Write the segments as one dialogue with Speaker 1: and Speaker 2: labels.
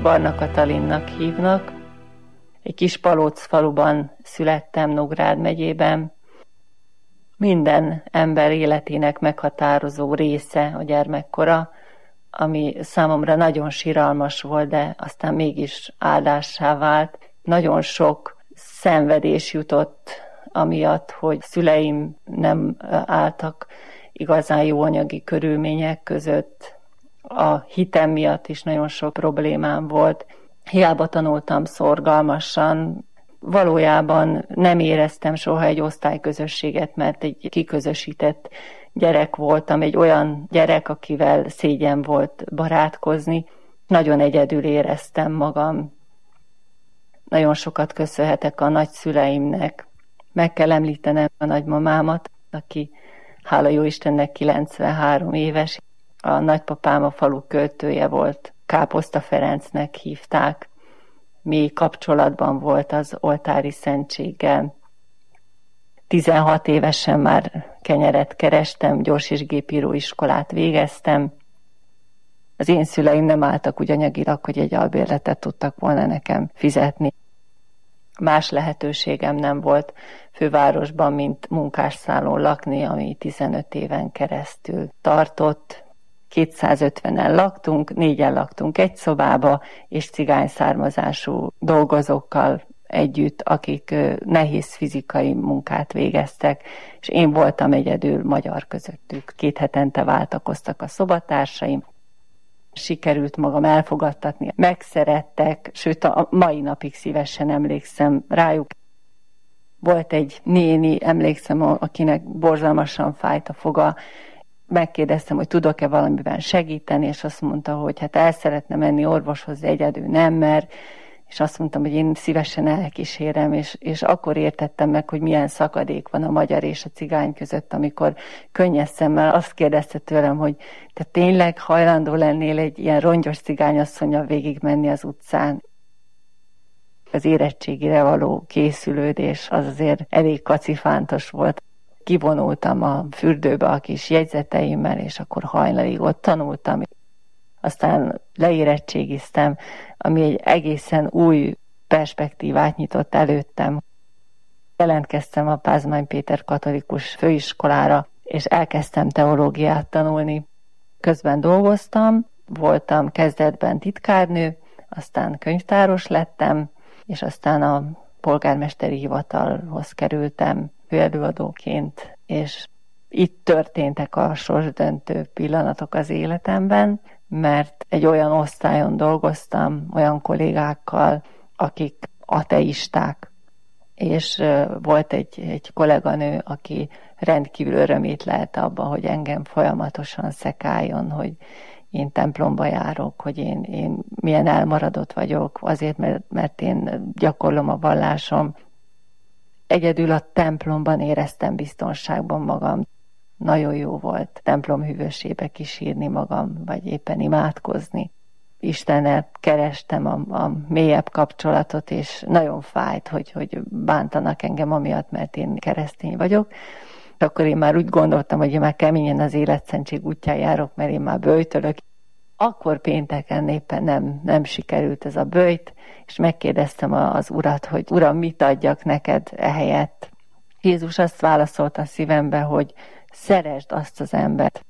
Speaker 1: Barna Katalinnak hívnak. Egy kis Palóc faluban születtem Nógrád megyében. Minden ember életének meghatározó része a gyermekkora, ami számomra nagyon siralmas volt, de aztán mégis áldássá vált. Nagyon sok szenvedés jutott amiatt, hogy szüleim nem álltak igazán jó anyagi körülmények között. A hitem miatt is nagyon sok problémám volt. Hiába tanultam szorgalmasan, valójában nem éreztem soha egy osztályközösséget, mert egy kiközösített gyerek voltam, egy olyan gyerek, akivel szégyen volt barátkozni. Nagyon egyedül éreztem magam. Nagyon sokat köszönhetek a nagyszüleimnek. Meg kell említenem a nagymamámat, aki hála jó Istennek 93 éves. A nagypapám a falu költője volt, Káposzta Ferencnek hívták. Mély kapcsolatban volt az oltári szentséggel. 16 évesen már kenyeret kerestem, gyors- és gépíróiskolát végeztem. Az én szüleim nem álltak úgy anyagilag, hogy egy albérletet tudtak volna nekem fizetni. Más lehetőségem nem volt fővárosban, mint munkásszállón lakni, ami 15 éven keresztül tartott. 250-en laktunk, 4-en laktunk egy szobába, és cigány származású dolgozókkal együtt, akik nehéz fizikai munkát végeztek, és én voltam egyedül magyar közöttük. 2 hetente váltakoztak a szobatársaim, sikerült magam elfogadtatni, megszerettek, sőt a mai napig szívesen emlékszem rájuk. Volt egy néni, emlékszem, akinek borzalmasan fájt a foga. Megkérdeztem, hogy tudok-e valamiben segíteni, és azt mondta, hogy hát el szeretne menni orvoshoz, de egyedül nem mer, és azt mondtam, hogy én szívesen elkísérem, és akkor értettem meg, hogy milyen szakadék van a magyar és a cigány között, amikor könnyes szemmel azt kérdezte tőlem, hogy te tényleg hajlandó lennél egy ilyen rongyos cigányasszonnyal végigmenni az utcán. Az érettségire való készülődés az azért elég kacifántos volt. Kivonultam a fürdőbe a kis jegyzeteimmel, és akkor hajnalig ott tanultam. Aztán leérettségiztem, ami egy egészen új perspektívát nyitott előttem. Jelentkeztem a Pázmány Péter katolikus főiskolára, és elkezdtem teológiát tanulni. Közben dolgoztam, voltam kezdetben titkárnő, aztán könyvtáros lettem, és aztán a polgármesteri hivatalhoz kerültem főelőadóként, és itt történtek a sorsdöntő pillanatok az életemben, mert egy olyan osztályon dolgoztam, olyan kollégákkal, akik ateisták, és volt egy kolléganő, aki rendkívül örömét lelte abban, hogy engem folyamatosan szekáljon, hogy én templomba járok, hogy én milyen elmaradott vagyok, azért, mert én gyakorlom a vallásom. Egyedül a templomban éreztem biztonságban magam. Nagyon jó volt templomhűvösébe kísírni magam, vagy éppen imádkozni. Istennel kerestem a mélyebb kapcsolatot, és nagyon fájt, hogy bántanak engem amiatt, mert én keresztény vagyok. Akkor én már úgy gondoltam, hogy én már keményen az életszentség útján járok, mert én már böjtölök. Akkor pénteken éppen nem sikerült ez a böjt, és megkérdeztem az Urat, hogy Uram, mit adjak neked ehelyett. Jézus azt válaszolta a szívembe, hogy szeresd azt az embert.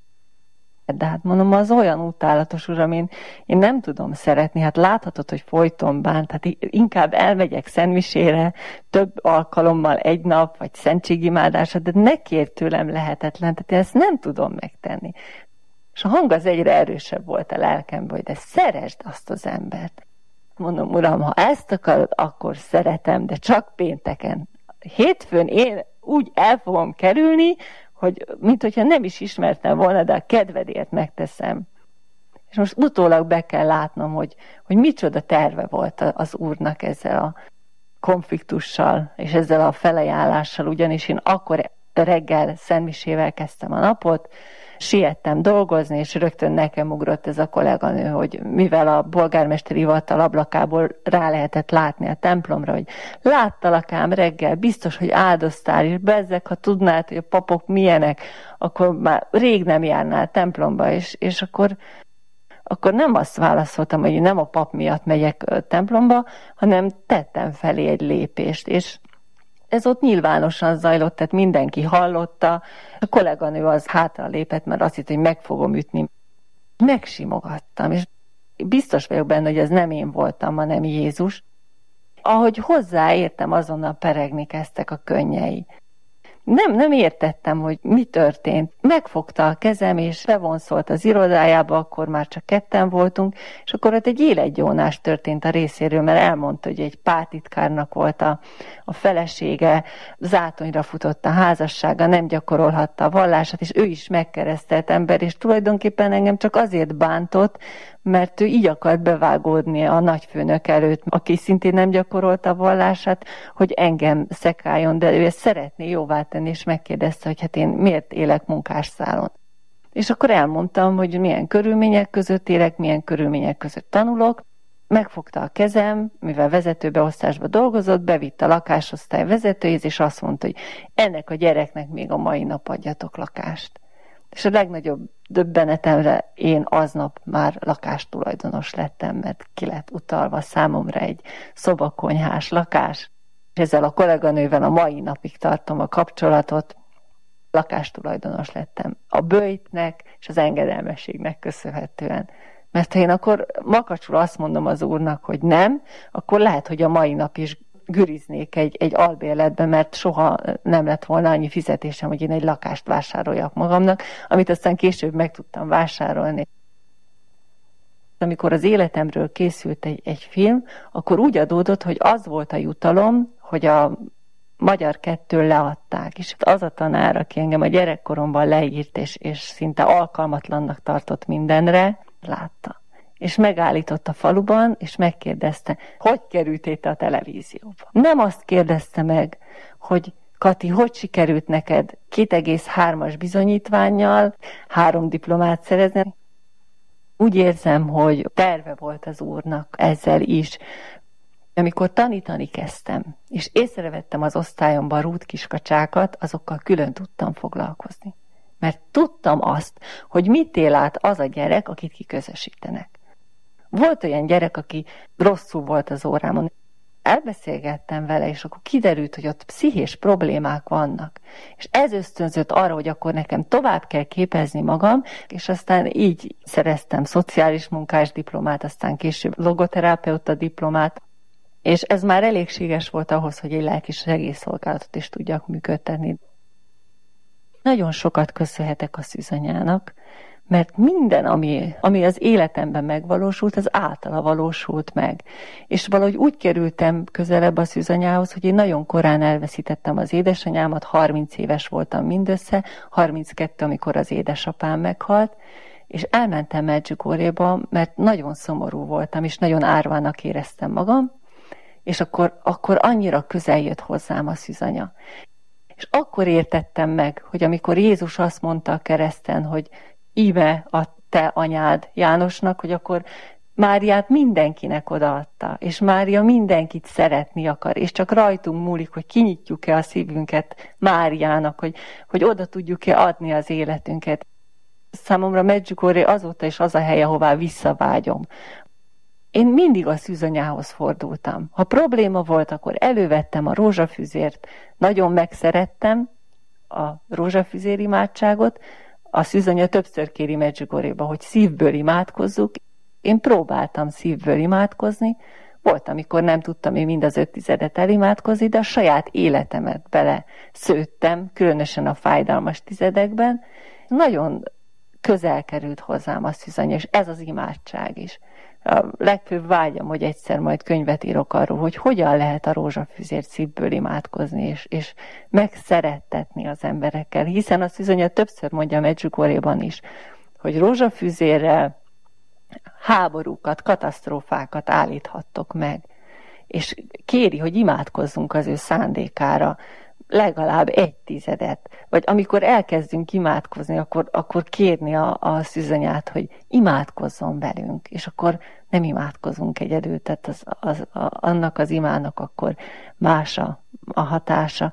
Speaker 1: De hát mondom, az olyan utálatos, Uram, én nem tudom szeretni, hát láthatod, hogy folyton bánt, hát inkább elmegyek szentmisére több alkalommal egy nap, vagy szentségimádásra, de ne kérj tőlem lehetetlen, tehát én ezt nem tudom megtenni. És a hang az egyre erősebb volt a lelkemben, hogy de szeresd azt az embert. Mondom, Uram, ha ezt akarod, akkor szeretem, de csak pénteken. Hétfőn én úgy el fogom kerülni, hogy mint hogyha nem is ismertem volna, de a kedvedért megteszem. És most utólag be kell látnom, hogy micsoda terve volt az Úrnak ezzel a konfliktussal, és ezzel a felajánlással, ugyanis én akkor reggel szentmisével kezdtem a napot, siettem dolgozni, és rögtön nekem ugrott ez a kolléganő, hogy mivel a polgármesteri hivatal ablakából rá lehetett látni a templomra, hogy láttalak ám reggel, biztos, hogy áldoztál, és bezzeg, ha tudnád, hogy a papok milyenek, akkor már rég nem járnál templomba, és akkor akkor nem azt válaszoltam, hogy nem a pap miatt megyek templomba, hanem tettem felé egy lépést, és ez ott nyilvánosan zajlott, tehát mindenki hallotta. A kolléganő az hátra lépett, mert azt hitt, hogy meg fogom ütni. Megsimogattam, és biztos vagyok benne, hogy ez nem én voltam, hanem Jézus. Ahogy hozzáértem, azonnal peregni kezdtek a könnyei. Nem értettem, hogy mi történt. Megfogta a kezem, és bevonszolt az irodájába, akkor már csak ketten voltunk, és akkor ott egy életgyónás történt a részéről, mert elmondta, hogy egy pártitkárnak volt a felesége, zátonyra futott a házassága, nem gyakorolhatta a vallását, és ő is megkeresztelt ember, és tulajdonképpen engem csak azért bántott, mert ő így akart bevágódni a nagyfőnök előtt, aki szintén nem gyakorolta a vallását, hogy engem szekáljon, de ő ezt szeretné jóvá tenni, és megkérdezte, hogy hát én miért élek munkásszálon. És akkor elmondtam, hogy milyen körülmények között élek, milyen körülmények között tanulok. Megfogta a kezem, mivel vezetőbeosztásba dolgozott, bevitt a lakásosztály vezetőjéhez, és azt mondta, hogy ennek a gyereknek még a mai nap adjatok lakást. És a legnagyobb döbbenetemre én aznap már lakástulajdonos lettem, mert ki lett utalva számomra egy szobakonyhás lakás. Ezzel a kolléganővel a mai napig tartom a kapcsolatot. Lakástulajdonos lettem a böjtnek és az engedelmességnek köszönhetően. Mert ha én akkor makacsul azt mondom az úrnak, hogy nem, akkor lehet, hogy a mai nap is güriznék egy albérletbe, mert soha nem lett volna annyi fizetésem, hogy én egy lakást vásároljak magamnak, amit aztán később meg tudtam vásárolni. Amikor az életemről készült egy film, akkor úgy adódott, hogy az volt a jutalom, hogy a Magyar 2 leadták, és az a tanár, aki engem a gyerekkoromban leírt, és szinte alkalmatlannak tartott mindenre, látta. És megállított a faluban, és megkérdezte, hogy kerültél te a televízióba. Nem azt kérdezte meg, hogy Kati, hogy sikerült neked 2,3-as bizonyítvánnyal 3 diplomát szerezni? Úgy érzem, hogy terve volt az úrnak ezzel is. Amikor tanítani kezdtem, és észrevettem az osztályomban rút kiskacsákat, azokkal külön tudtam foglalkozni. Mert tudtam azt, hogy mit él át az a gyerek, akit kiközösítenek. Volt olyan gyerek, aki rosszul volt az órámon. Elbeszélgettem vele, és akkor kiderült, hogy ott pszichés problémák vannak. És ez ösztönzött arra, hogy akkor nekem tovább kell képezni magam, és aztán így szereztem szociális munkás diplomát, aztán később logoterapeuta diplomát, és ez már elégséges volt ahhoz, hogy egy lelki segélyszolgálatot is tudjak működtetni. Nagyon sokat köszönhetek a szűzanyának, mert minden, ami az életemben megvalósult, az általa valósult meg. És valahogy úgy kerültem közelebb a szűzanyához, hogy én nagyon korán elveszítettem az édesanyámat, 30 éves voltam mindössze, 32, amikor az édesapám meghalt, és elmentem Medjugorjéba, mert nagyon szomorú voltam, és nagyon árvának éreztem magam, és akkor annyira közel jött hozzám a szűzanya. És akkor értettem meg, hogy amikor Jézus azt mondta a kereszten, hogy íme a te anyád Jánosnak, hogy akkor Máriát mindenkinek odaadta, és Mária mindenkit szeretni akar, és csak rajtunk múlik, hogy kinyitjuk-e a szívünket Máriának, hogy oda tudjuk-e adni az életünket. Számomra Medjugorje azóta is az a hely, ahová visszavágyom. Én mindig a szűzanyához fordultam. Ha probléma volt, akkor elővettem a rózsafüzért, nagyon megszerettem a rózsafüzér imádságot, a szűzanya többször kéri Medjugorjéba, hogy szívből imádkozzuk. Én próbáltam szívből imádkozni, volt, amikor nem tudtam én mind az 5 tizedet elimádkozni, de a saját életemet bele szőttem, különösen a fájdalmas tizedekben. Nagyon közel került hozzám a szűzanya, és ez az imádság is. A legfőbb vágyam, hogy egyszer majd könyvet írok arról, hogy hogyan lehet a rózsafüzért szívből imádkozni, és megszerettetni az emberekkel. Hiszen a szűzanya többször mondja Medjugorjéban is, hogy rózsafüzérrel háborúkat, katasztrófákat állíthattok meg. És kéri, hogy imádkozzunk az ő szándékára, legalább 1 tizedet. Vagy amikor elkezdünk imádkozni, akkor kérni a szűzanyát, hogy imádkozzon velünk, és akkor nem imádkozunk egyedül, tehát annak az imának akkor más a hatása.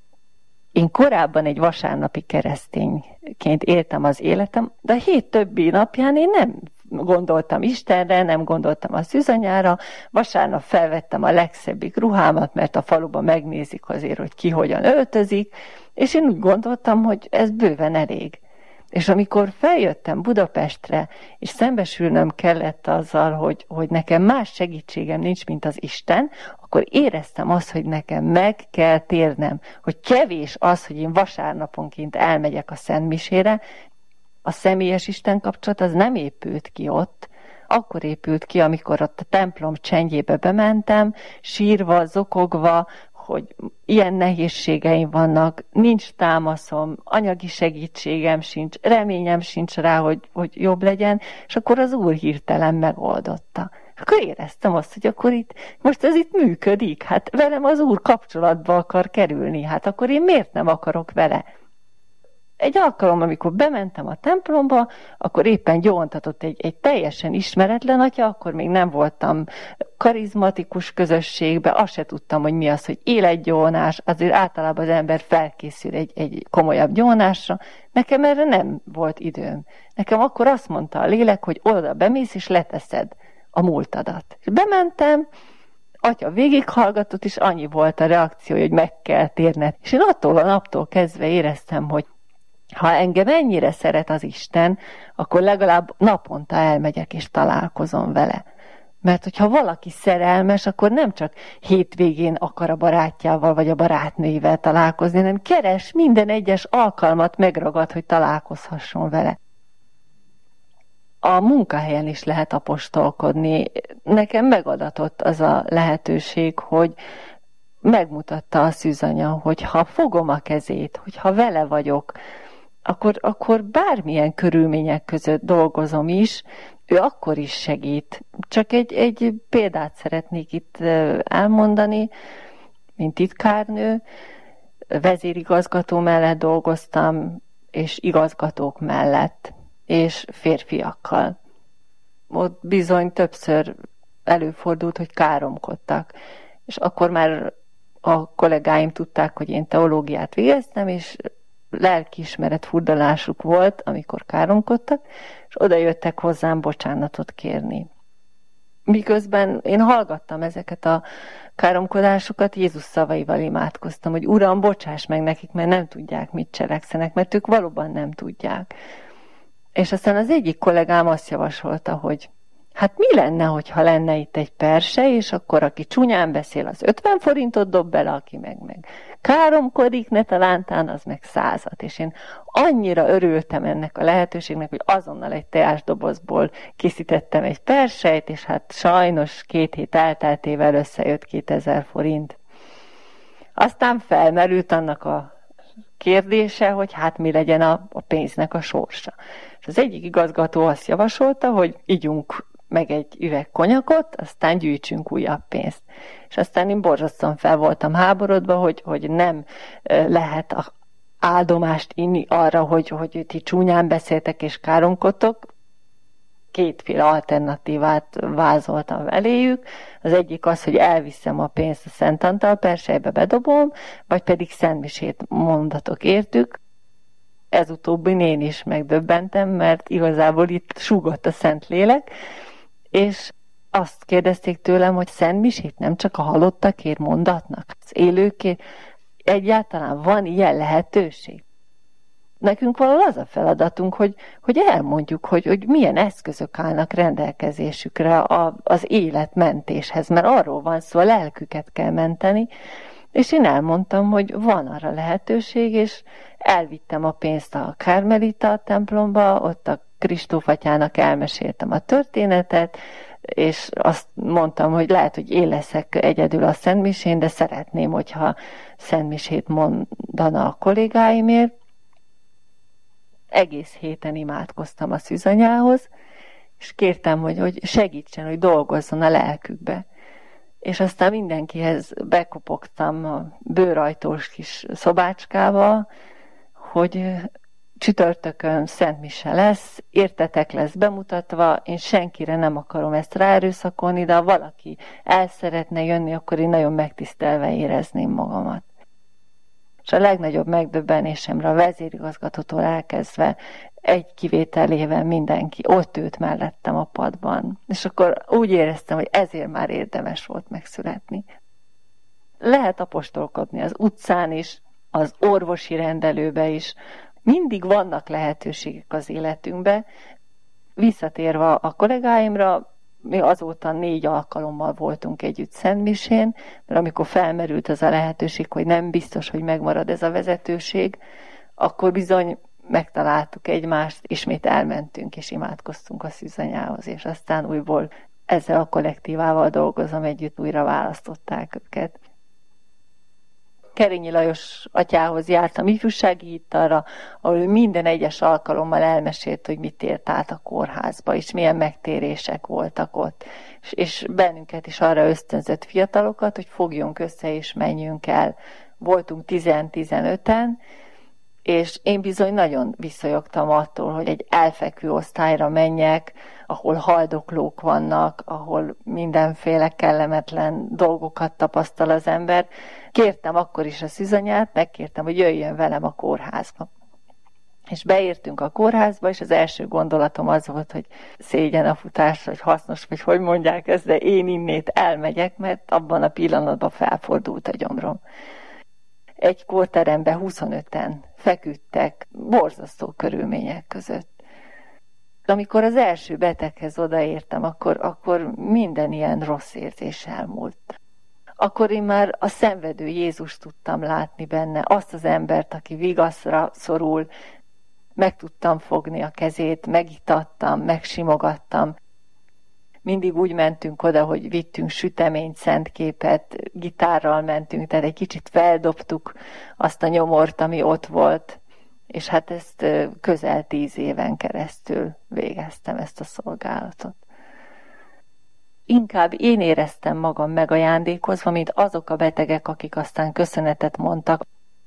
Speaker 1: Én korábban egy vasárnapi keresztényként éltem az életem, de a hét többi napján én nem gondoltam Istenre, nem gondoltam a szűzanyára. Vasárnap felvettem a legszebbik ruhámat, mert a faluban megnézik azért, hogy ki hogyan öltözik, és én úgy gondoltam, hogy ez bőven elég. És amikor feljöttem Budapestre, és szembesülnöm kellett azzal, hogy nekem más segítségem nincs, mint az Isten, akkor éreztem azt, hogy nekem meg kell térnem, hogy kevés az, hogy én vasárnaponként elmegyek a szentmisére. A személyes Isten kapcsolat az nem épült ki ott, akkor épült ki, amikor ott a templom csendjébe bementem, sírva, zokogva, hogy ilyen nehézségeim vannak, nincs támaszom, anyagi segítségem sincs, reményem sincs rá, hogy jobb legyen, és akkor az Úr hirtelen megoldotta. Akkor éreztem azt, hogy akkor most ez itt működik, hát velem az Úr kapcsolatba akar kerülni, hát akkor én miért nem akarok vele? Egy alkalom, amikor bementem a templomba, akkor éppen gyóntatott egy teljesen ismeretlen atya, akkor még nem voltam karizmatikus közösségbe, azt se tudtam, hogy mi az, hogy életgyónás, azért általában az ember felkészül egy komolyabb gyónásra. Nekem erre nem volt időm. Nekem akkor azt mondta a lélek, hogy oda bemész és leteszed a múltadat. És bementem, atya végighallgatott, és annyi volt a reakció, hogy meg kell térned. És én attól a naptól kezdve éreztem, hogy ha engem ennyire szeret az Isten, akkor legalább naponta elmegyek és találkozom vele. Mert hogyha valaki szerelmes, akkor nem csak hétvégén akar a barátjával vagy a barátnőivel találkozni, hanem keres minden egyes alkalmat, megragad, hogy találkozhasson vele. A munkahelyen is lehet apostolkodni. Nekem megadatott az a lehetőség, hogy megmutatta a szűzanya, hogy ha fogom a kezét, hogyha vele vagyok, akkor bármilyen körülmények között dolgozom is, ő akkor is segít. Csak egy példát szeretnék itt elmondani, mint titkárnő. Vezérigazgató mellett dolgoztam, és igazgatók mellett, és férfiakkal. Ott bizony többször előfordult, hogy káromkodtak. És akkor már a kollégáim tudták, hogy én teológiát végeztem, és lelkiismeret furdalásuk volt, amikor káromkodtak, és oda jöttek hozzám bocsánatot kérni. Miközben én hallgattam ezeket a káromkodásokat, Jézus szavaival imádkoztam, hogy Uram, bocsáss meg nekik, mert nem tudják, mit cselekszenek, mert ők valóban nem tudják. És aztán az egyik kollégám azt javasolta, hogy hát mi lenne, hogyha lenne itt egy perse, és akkor aki csúnyán beszél, az 50 forintot dob bele, aki meg káromkodik, ne talántán, az meg 100-at. És én annyira örültem ennek a lehetőségnek, hogy azonnal egy teásdobozból készítettem egy persejt, és hát sajnos 2 hét elteltével összejött 2000 forint. Aztán felmerült annak a kérdése, hogy hát mi legyen a pénznek a sorsa. És az egyik igazgató azt javasolta, hogy ígyunk meg egy üveg konyakot, aztán gyűjtsünk újabb pénzt. És aztán én borzasztóan fel voltam háborodva, hogy nem lehet áldomást inni arra, hogy ti csúnyán beszéltek és káromkodtok. 2 alternatívát vázoltam eléjük. Az egyik az, hogy elviszem a pénzt a Szent Antal persejbe, bedobom, vagy pedig szentmisét mondatok értük. Ez utóbbin én is megdöbbentem, mert igazából itt súgott a Szentlélek, és azt kérdezték tőlem, hogy szentmisét nem csak a halottakért mondatnak, az élőkért, egyáltalán van ilyen lehetőség. Nekünk valahol az a feladatunk, hogy elmondjuk, hogy milyen eszközök állnak rendelkezésükre az életmentéshez, mert arról van szó, a lelküket kell menteni, és én elmondtam, hogy van arra lehetőség, és elvittem a pénzt a Karmelita templomba, ott a Kristóf atyának elmeséltem a történetet, és azt mondtam, hogy lehet, hogy én leszek egyedül a szentmisén, de szeretném, hogyha szentmisét mondana a kollégáimért. Egész héten imádkoztam a szűzanyához, és kértem, hogy segítsen, hogy dolgozzon a lelkükbe. És aztán mindenkihez bekopogtam a bőrajtós kis szobácskába, hogy csütörtökön szentmise lesz, értetek lesz bemutatva, én senkire nem akarom ezt ráerőszakolni, de ha valaki el szeretne jönni, akkor én nagyon megtisztelve érezném magamat. És a legnagyobb megdöbbenésemre a vezérigazgatótól elkezdve egy kivételével mindenki ott ült mellettem a padban. És akkor úgy éreztem, hogy ezért már érdemes volt megszületni. Lehet apostolkodni az utcán is, az orvosi rendelőbe is. Mindig vannak lehetőségek az életünkbe. Visszatérve a kollégáimra, mi azóta 4 alkalommal voltunk együtt szentmisén, mert amikor felmerült az a lehetőség, hogy nem biztos, hogy megmarad ez a vezetőség, akkor bizony megtaláltuk egymást, ismét elmentünk és imádkoztunk a szűzanyához, és aztán újból ezzel a kollektívával dolgozom együtt, újra választották őket. Kerényi Lajos atyához jártam ifjúsági hittalra, ahol ő minden egyes alkalommal elmesélt, hogy mit ért át a kórházba, és milyen megtérések voltak ott. És bennünket is arra ösztönzött fiatalokat, hogy fogjunk össze és menjünk el. Voltunk 10-15-en, és én bizony nagyon visszajogtam attól, hogy egy elfekvő osztályra menjek, ahol haldoklók vannak, ahol mindenféle kellemetlen dolgokat tapasztal az ember. Kértem akkor is a szűzanyát, megkértem, hogy jöjjön velem a kórházba. És beértünk a kórházba, és az első gondolatom az volt, hogy szégyen a futás, vagy hasznos, vagy hogy mondják ezt, de én innét elmegyek, mert abban a pillanatban felfordult a gyomrom. Egy kórteremben 25-en feküdtek, borzasztó körülmények között. Amikor az első beteghez odaértem, akkor minden ilyen rossz érzés elmúlt. Akkor én már a szenvedő Jézust tudtam látni benne, azt az embert, aki vigaszra szorul, meg tudtam fogni a kezét, megitattam, megsimogattam. Mindig úgy mentünk oda, hogy vittünk süteményt, szentképet, gitárral mentünk, tehát egy kicsit feldobtuk azt a nyomort, ami ott volt, és hát ezt közel 10 éven keresztül végeztem ezt a szolgálatot. Inkább én éreztem magam megajándékozva, mint azok a betegek, akik aztán köszönetet mondtak.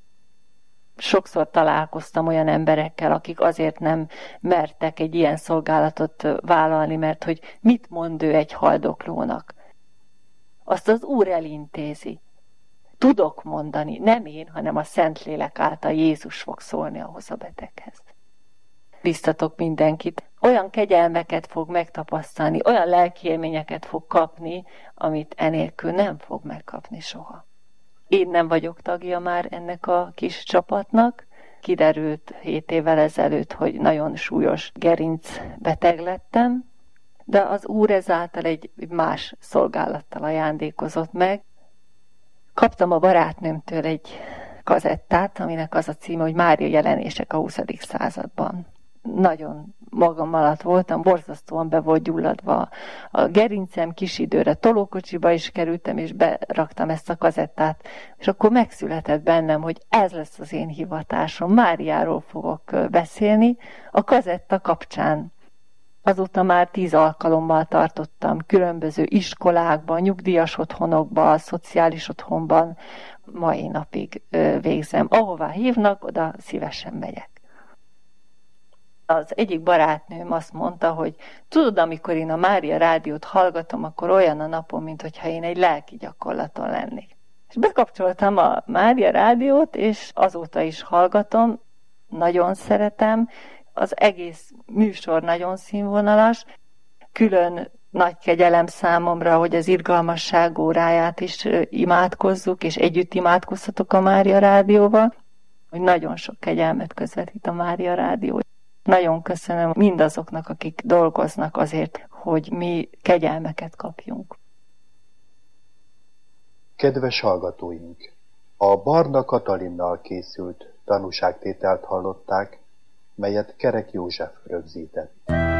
Speaker 1: Sokszor találkoztam olyan emberekkel, akik azért nem mertek egy ilyen szolgálatot vállalni, mert hogy mit mond ő egy haldoklónak. Azt az Úr elintézi. Tudok mondani, nem én, hanem a Szentlélek által Jézus fog szólni ahhoz a beteghez. Biztatok mindenkit, olyan kegyelmeket fog megtapasztalni, olyan lelkiélményeket fog kapni, amit enélkül nem fog megkapni soha. Én nem vagyok tagja már ennek a kis csapatnak. Kiderült 7 évvel ezelőtt, hogy nagyon súlyos gerincbeteg lettem, de az Úr ezáltal egy más szolgálattal ajándékozott meg. Kaptam a barátnőmtől egy kazettát, aminek az a címe, hogy Mária jelenések a 20. században. Nagyon magam alatt voltam, borzasztóan be volt gyulladva a gerincem, kis időre tolókocsiba is kerültem, és beraktam ezt a kazettát, és akkor megszületett bennem, hogy ez lesz az én hivatásom, Máriáról fogok beszélni a kazetta kapcsán. Azóta már 10 alkalommal tartottam különböző iskolákban, nyugdíjas otthonokban, szociális otthonban, mai napig végzem. Ahová hívnak, oda szívesen megyek. Az egyik barátnőm azt mondta, hogy tudod, amikor én a Mária rádiót hallgatom, akkor olyan a napom, mintha én egy lelki gyakorlaton lennék. És bekapcsoltam a Mária rádiót, és azóta is hallgatom, nagyon szeretem, az egész műsor nagyon színvonalas, külön nagy kegyelem számomra, hogy az irgalmasság óráját is imádkozzuk, és együtt imádkozhatok a Mária rádióval, hogy nagyon sok kegyelmet közvetít a Mária rádió. Nagyon köszönöm mindazoknak, akik dolgoznak azért, hogy mi kegyelmeket kapjunk.
Speaker 2: Kedves hallgatóink! A Barna Katalinnal készült tanúságtételt hallották, melyet Kerek József rögzített.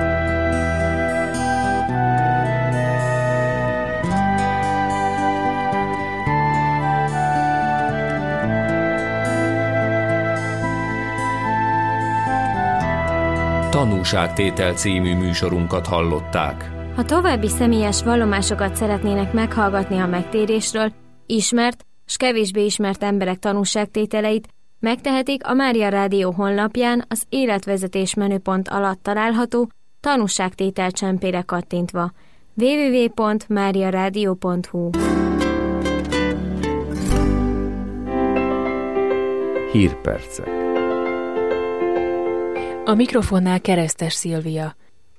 Speaker 3: Tanúságtétel című műsorunkat hallották.
Speaker 4: Ha további személyes vallomásokat szeretnének meghallgatni a megtérésről, ismert s kevésbé ismert emberek tanúságtételeit, megtehetik a Mária Rádió honlapján az életvezetés menüpont alatt található tanúságtétel csempére kattintva. www.mariaradio.hu
Speaker 5: Hírpercek.
Speaker 6: A mikrofonnál Keresztes Szilvia.